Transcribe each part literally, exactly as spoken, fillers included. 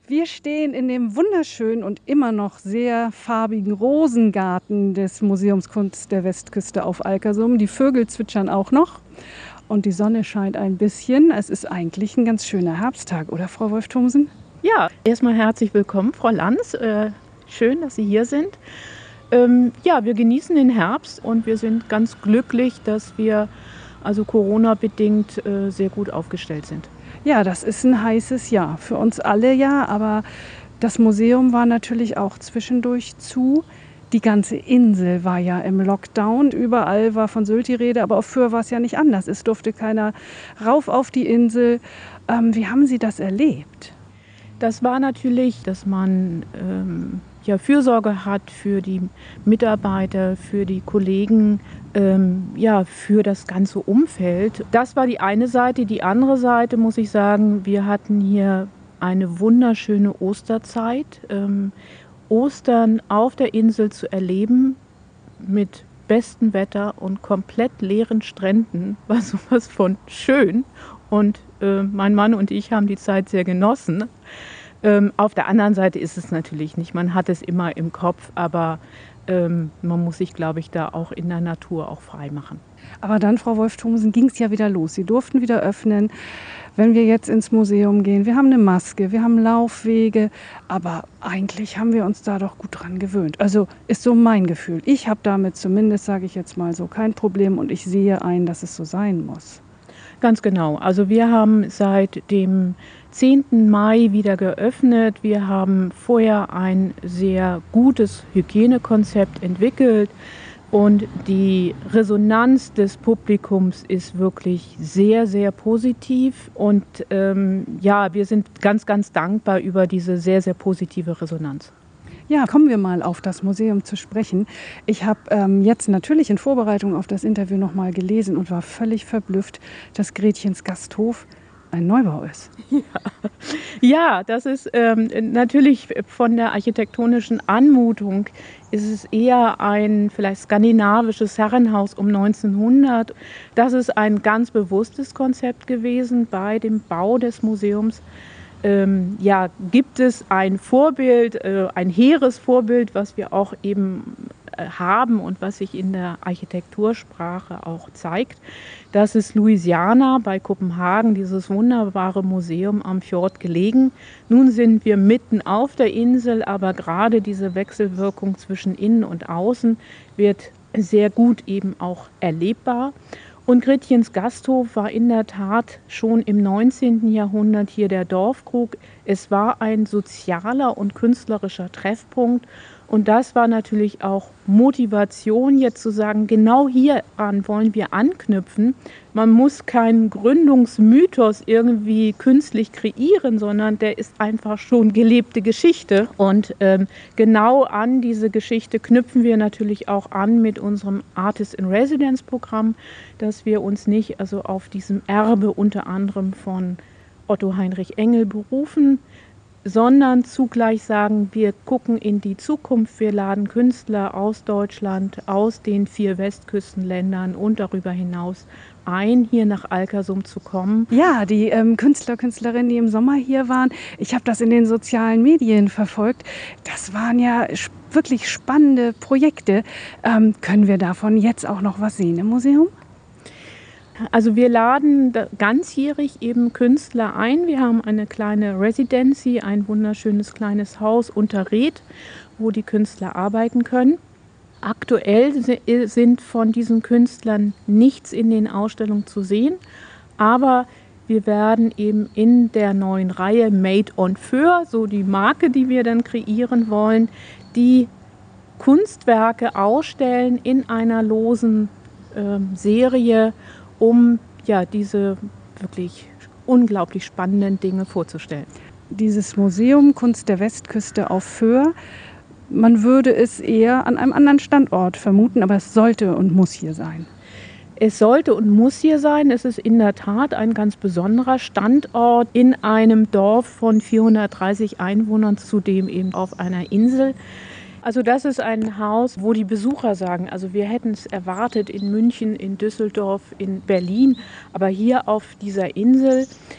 Wir stehen in dem wunderschönen und immer noch sehr farbigen Rosengarten des Museums Kunst der Westküste auf Alkersum. Die Vögel zwitschern auch noch und die Sonne scheint ein bisschen. Es ist eigentlich ein ganz schöner Herbsttag, oder Frau Wolf-Thomsen? Ja, erstmal herzlich willkommen, Frau Lanz. Äh, schön, dass Sie hier sind. Ähm, ja, wir genießen den Herbst und wir sind ganz glücklich, dass wir also Corona-bedingt äh, sehr gut aufgestellt sind. Ja, das ist ein heißes Jahr. Für uns alle ja, aber das Museum war natürlich auch zwischendurch zu. Die ganze Insel war ja im Lockdown. Überall war von Sylt die Rede, aber auf Föhr war es ja nicht anders. Es durfte keiner rauf auf die Insel. Ähm, wie haben Sie das erlebt? Das war natürlich, dass man ähm, ja, Fürsorge hat für die Mitarbeiter, für die Kollegen, ähm, ja, für das ganze Umfeld. Das war die eine Seite. Die andere Seite, muss ich sagen, wir hatten hier eine wunderschöne Osterzeit. Ähm, Ostern auf der Insel zu erleben mit bestem Wetter und komplett leeren Stränden war sowas von schön. Und äh, mein Mann und ich haben die Zeit sehr genossen. Ähm, auf der anderen Seite ist es natürlich nicht. Man hat es immer im Kopf, aber ähm, man muss sich, glaube ich, da auch in der Natur auch frei machen. Aber dann, Frau Wolf-Thomsen, ging es ja wieder los. Sie durften wieder öffnen. Wenn wir jetzt ins Museum gehen, wir haben eine Maske, wir haben Laufwege, aber eigentlich haben wir uns da doch gut dran gewöhnt. Also ist so mein Gefühl. Ich habe damit zumindest, sage ich jetzt mal so, kein Problem und ich sehe ein, dass es so sein muss. Ganz genau. Also wir haben seit dem zehnten Mai wieder geöffnet. Wir haben vorher ein sehr gutes Hygienekonzept entwickelt. Und die Resonanz des Publikums ist wirklich sehr, sehr positiv. Und ähm, ja, wir sind ganz, ganz dankbar über diese sehr, sehr positive Resonanz. Ja, kommen wir mal auf das Museum zu sprechen. Ich habe ähm, jetzt natürlich in Vorbereitung auf das Interview noch mal gelesen und war völlig verblüfft, dass Gretchens Gasthof ein Neubau ist. Ja, ja, das ist ähm, natürlich von der architektonischen Anmutung ist es eher ein vielleicht skandinavisches Herrenhaus um neunzehnhundert. Das ist ein ganz bewusstes Konzept gewesen bei dem Bau des Museums. Ähm, ja, gibt es ein Vorbild, äh, ein hehres Vorbild, was wir auch eben äh, haben und was sich in der Architektursprache auch zeigt. Das ist Louisiana bei Kopenhagen, dieses wunderbare Museum am Fjord gelegen. Nun sind wir mitten auf der Insel, aber gerade diese Wechselwirkung zwischen Innen und Außen wird sehr gut eben auch erlebbar. Und Gretchens Gasthof war in der Tat schon im neunzehnten Jahrhundert hier der Dorfkrug. Es war ein sozialer und künstlerischer Treffpunkt. Und das war natürlich auch Motivation, jetzt zu sagen, genau hieran wollen wir anknüpfen. Man muss keinen Gründungsmythos irgendwie künstlich kreieren, sondern der ist einfach schon gelebte Geschichte. Und ähm, genau an diese Geschichte knüpfen wir natürlich auch an mit unserem Artist-in-Residence-Programm, dass wir uns nicht also auf diesem Erbe unter anderem von Otto Heinrich Engel berufen, sondern zugleich sagen, wir gucken in die Zukunft, wir laden Künstler aus Deutschland, aus den vier Westküstenländern und darüber hinaus ein, hier nach Alkersum zu kommen. Ja, die ähm, Künstler, Künstlerinnen, die im Sommer hier waren, ich habe das in den sozialen Medien verfolgt, das waren ja wirklich spannende Projekte. Ähm, können wir davon jetzt auch noch was sehen im Museum? Also wir laden ganzjährig eben Künstler ein. Wir haben eine kleine Residency, ein wunderschönes kleines Haus unter Reeth, wo die Künstler arbeiten können. Aktuell sind von diesen Künstlern nichts in den Ausstellungen zu sehen, aber wir werden eben in der neuen Reihe Made on Föhr, so die Marke, die wir dann kreieren wollen, die Kunstwerke ausstellen in einer losen äh, Serie, um ja, diese wirklich unglaublich spannenden Dinge vorzustellen. Dieses Museum Kunst der Westküste auf Föhr, man würde es eher an einem anderen Standort vermuten, aber es sollte und muss hier sein. Es sollte und muss hier sein. Es ist in der Tat ein ganz besonderer Standort in einem Dorf von vierhundertdreißig Einwohnern, zudem eben auf einer Insel. Also das ist ein Haus, wo die Besucher sagen, also wir hätten es erwartet in München, in Düsseldorf, in Berlin, aber hier auf dieser Insel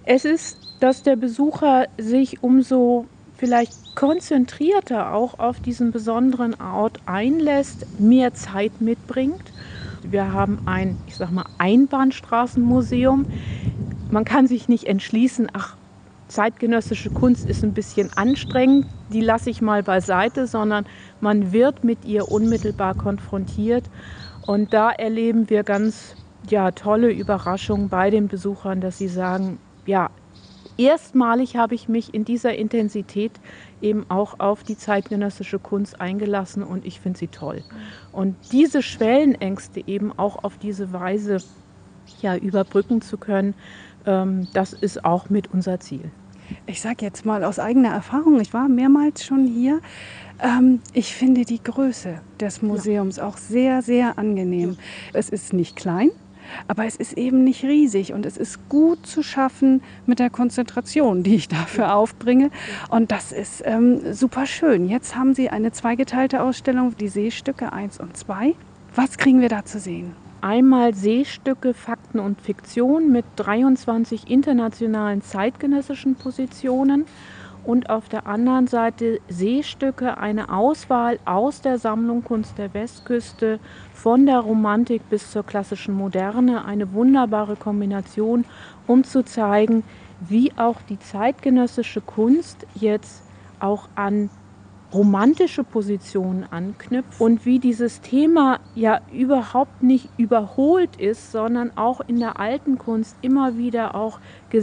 Es ist, dass der Besucher sich umso vielleicht konzentrierter auch auf diesen besonderen Ort einlässt, mehr Zeit mitbringt. Wir haben ein, ich sag mal, Einbahnstraßenmuseum. Man kann sich nicht entschließen, ach, zeitgenössische Kunst ist ein bisschen anstrengend, die lasse ich mal beiseite, sondern man wird mit ihr unmittelbar konfrontiert. Und da erleben wir ganz ja, tolle Überraschungen bei den Besuchern, dass sie sagen, ja, erstmalig habe ich mich in dieser Intensität eben auch auf die zeitgenössische Kunst eingelassen und ich finde sie toll. Und diese Schwellenängste eben auch auf diese Weise ja, überbrücken zu können, ähm, das ist auch mit unser Ziel. Ich sage jetzt mal aus eigener Erfahrung, ich war mehrmals schon hier. Ähm, ich finde die Größe des Museums ja. auch sehr, sehr angenehm. Ja. Es ist nicht klein, aber es ist eben nicht riesig und es ist gut zu schaffen mit der Konzentration, die ich dafür ja. aufbringe. Und das ist ähm, super schön. Jetzt haben Sie eine zweigeteilte Ausstellung, die Seestücke eins und zwei. Was kriegen wir da zu sehen? Einmal Seestücke, Fakten und Fiktion mit dreiundzwanzig internationalen zeitgenössischen Positionen und auf der anderen Seite Seestücke, eine Auswahl aus der Sammlung Kunst der Westküste, von der Romantik bis zur klassischen Moderne, eine wunderbare Kombination, um zu zeigen, wie auch die zeitgenössische Kunst jetzt auch an romantische Positionen anknüpft und wie dieses Thema ja überhaupt nicht überholt ist, sondern auch in der alten Kunst immer wieder auch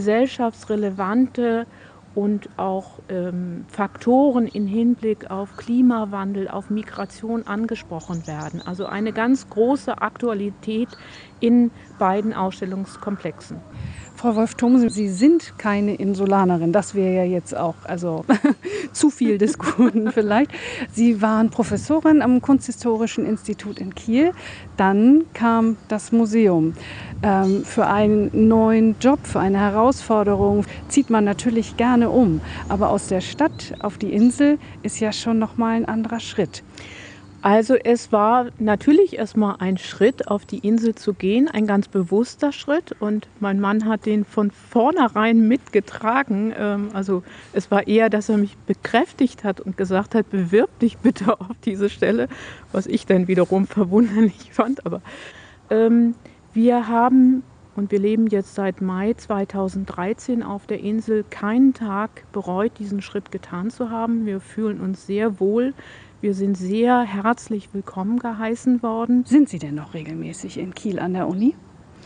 gesellschaftsrelevante und auch ähm, Faktoren im Hinblick auf Klimawandel, auf Migration angesprochen werden. Also eine ganz große Aktualität in beiden Ausstellungskomplexen. Frau Wolff-Thomsen, Sie sind keine Insulanerin, das wäre ja jetzt auch also zu viel des Guten vielleicht. Sie waren Professorin am Kunsthistorischen Institut in Kiel. Dann kam das Museum. Ähm, für einen neuen Job, für eine Herausforderung zieht man natürlich gerne um. Aber aus der Stadt auf die Insel ist ja schon noch mal ein anderer Schritt. Also es war natürlich erstmal ein Schritt, auf die Insel zu gehen, ein ganz bewusster Schritt und mein Mann hat den von vornherein mitgetragen. Also es war eher, dass er mich bekräftigt hat und gesagt hat, bewirb dich bitte auf diese Stelle, was ich dann wiederum verwunderlich fand. Aber ähm, wir haben und wir leben jetzt seit Mai zweitausenddreizehn auf der Insel, keinen Tag bereut, diesen Schritt getan zu haben. Wir fühlen uns sehr wohl. Wir sind sehr herzlich willkommen geheißen worden. Sind Sie denn noch regelmäßig in Kiel an der Uni?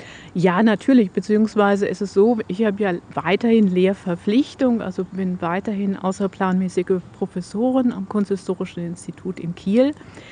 Ja, natürlich, beziehungsweise ist es so, ich habe ja weiterhin Lehrverpflichtung, also bin weiterhin außerplanmäßige Professorin am Kunsthistorischen Institut in Kiel.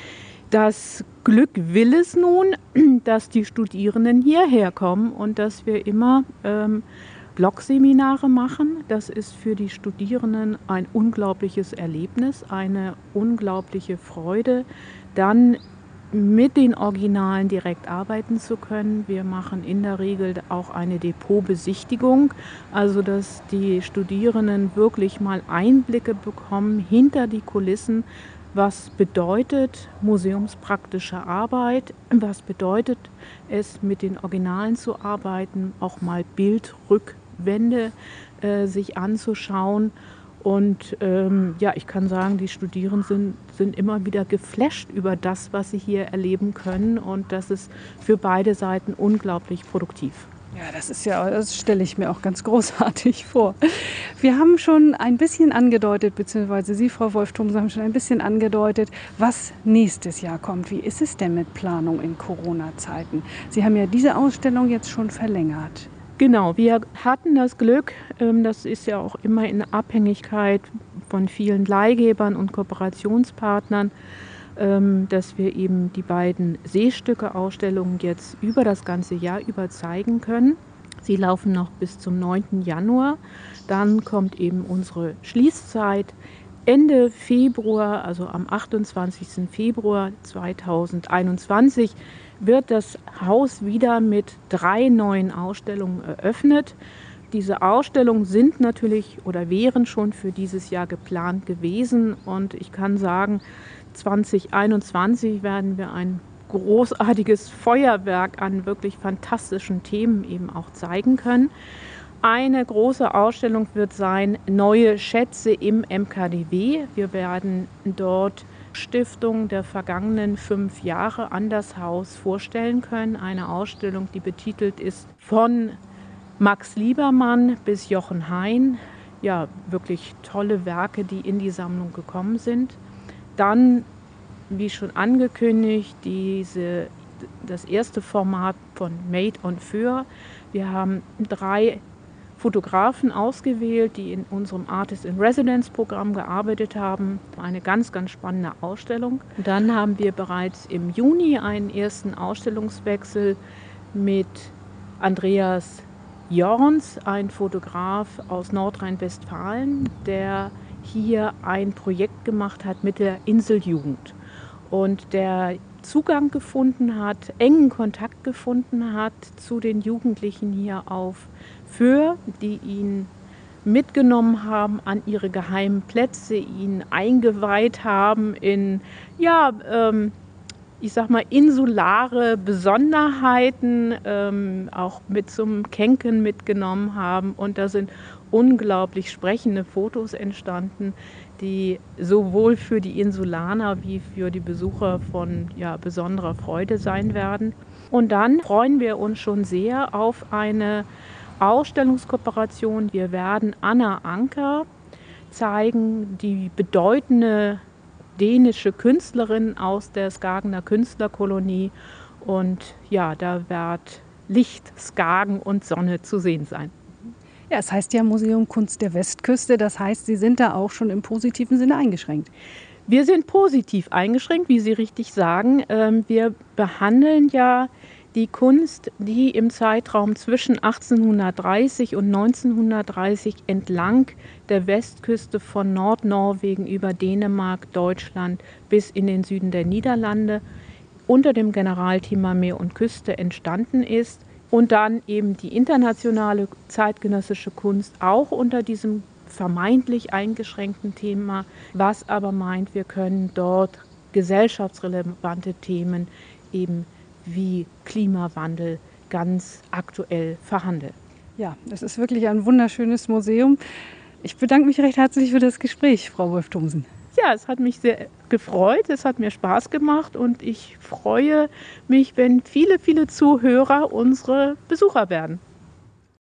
Das Glück will es nun, dass die Studierenden hierher kommen und dass wir immer ähm, Blogseminare machen. Das ist für die Studierenden ein unglaubliches Erlebnis, eine unglaubliche Freude, dann mit den Originalen direkt arbeiten zu können. Wir machen in der Regel auch eine Depotbesichtigung, also dass die Studierenden wirklich mal Einblicke bekommen hinter die Kulissen. Was bedeutet museumspraktische Arbeit? Was bedeutet es, mit den Originalen zu arbeiten, auch mal Bildrückwände äh, sich anzuschauen? Und ähm, ja, ich kann sagen, die Studierenden sind, sind immer wieder geflasht über das, was sie hier erleben können. Und das ist für beide Seiten unglaublich produktiv. Ja, das ist ja, das stelle ich mir auch ganz großartig vor. Wir haben schon ein bisschen angedeutet, beziehungsweise Sie, Frau Wolff-Thomsen, haben schon ein bisschen angedeutet, was nächstes Jahr kommt. Wie ist es denn mit Planung in Corona-Zeiten? Sie haben ja diese Ausstellung jetzt schon verlängert. Genau, wir hatten das Glück, das ist ja auch immer in Abhängigkeit von vielen Leihgebern und Kooperationspartnern, dass wir eben die beiden Seestücke-Ausstellungen jetzt über das ganze Jahr über zeigen können. Sie laufen noch bis zum neunten Januar. Dann kommt eben unsere Schließzeit. Ende Februar, also am achtundzwanzigsten Februar zweitausendeinundzwanzig, wird das Haus wieder mit drei neuen Ausstellungen eröffnet. Diese Ausstellungen sind natürlich oder wären schon für dieses Jahr geplant gewesen und ich kann sagen, zweitausendeinundzwanzig werden wir ein großartiges Feuerwerk an wirklich fantastischen Themen eben auch zeigen können. Eine große Ausstellung wird sein Neue Schätze im M K D W. Wir werden dort Stiftungen der vergangenen fünf Jahre an das Haus vorstellen können. Eine Ausstellung, die betitelt ist von Max Liebermann bis Jochen Hein. Ja, wirklich tolle Werke, die in die Sammlung gekommen sind. Dann, wie schon angekündigt, diese, das erste Format von Made on Föhr. Wir haben drei Fotografen ausgewählt, die in unserem Artist in Residence Programm gearbeitet haben. Eine ganz, ganz spannende Ausstellung. Dann haben wir bereits im Juni einen ersten Ausstellungswechsel mit Andreas Jorns, ein Fotograf aus Nordrhein-Westfalen, der hier ein Projekt gemacht hat mit der Inseljugend und der Zugang gefunden hat, engen Kontakt gefunden hat zu den Jugendlichen hier auf Föhr, die ihn mitgenommen haben an ihre geheimen Plätze, ihn eingeweiht haben in, ja, ähm, ich sag mal, insulare Besonderheiten, ähm, auch mit zum Kenken mitgenommen haben. Und da sind unglaublich sprechende Fotos entstanden, die sowohl für die Insulaner wie für die Besucher von ja, besonderer Freude sein werden. Und dann freuen wir uns schon sehr auf eine Ausstellungskooperation. Wir werden Anna Anker zeigen, die bedeutende dänische Künstlerin aus der Skagener Künstlerkolonie. Und ja, da wird Licht, Skagen und Sonne zu sehen sein. Ja, es heißt ja Museum Kunst der Westküste. Das heißt, Sie sind da auch schon im positiven Sinne eingeschränkt. Wir sind positiv eingeschränkt, wie Sie richtig sagen. Wir behandeln ja die Kunst, die im Zeitraum zwischen achtzehnhundertdreißig und neunzehnhundertdreißig entlang der Westküste von Nordnorwegen über Dänemark, Deutschland bis in den Süden der Niederlande unter dem Generalthema Meer und Küste entstanden ist und dann eben die internationale zeitgenössische Kunst auch unter diesem vermeintlich eingeschränkten Thema, was aber meint, wir können dort gesellschaftsrelevante Themen eben wie Klimawandel ganz aktuell verhandeln. Ja, es ist wirklich ein wunderschönes Museum. Ich bedanke mich recht herzlich für das Gespräch, Frau Wolff-Thomsen. Ja, es hat mich sehr gefreut, es hat mir Spaß gemacht und ich freue mich, wenn viele, viele Zuhörer unsere Besucher werden.